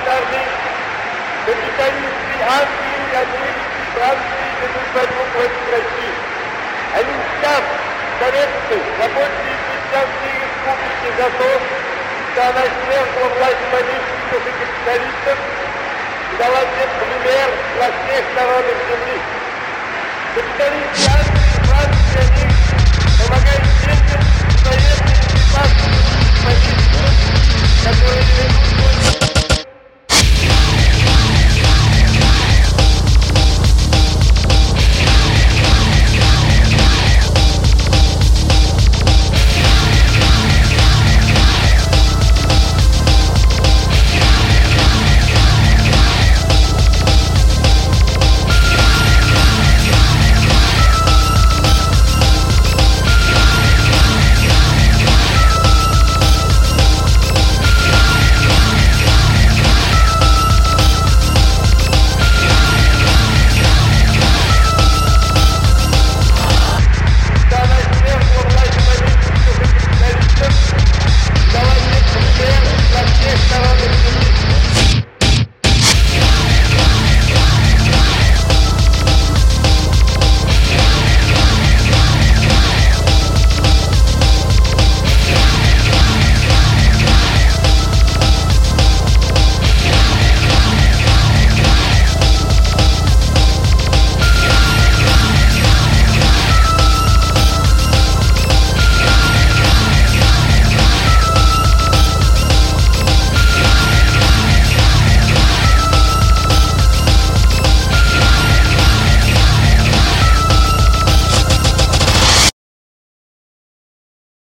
стороны, капиталисты Англии и Америки, Франции ведут войну против России. Они мстят советской, рабочей и крестьянской республике за то, что она свергла власть помещиков и капиталистов и дала всем пример для всех народов земли. Капиталисты Англии, Франции, Америки